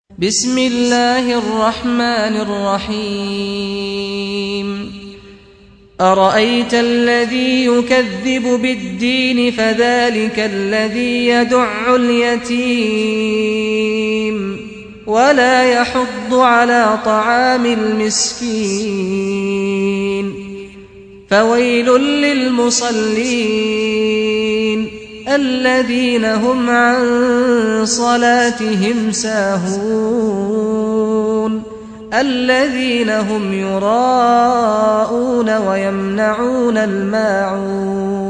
بسم الله الرحمن الرحيم أرأيت الذي يكذب بالدين فذلك الذي يدع اليتيم ولا يحض على طعام المسكين فويل للمصلين الذين هم عن صلاتهم ساهون الذين هم يراءون ويمنعون الماعون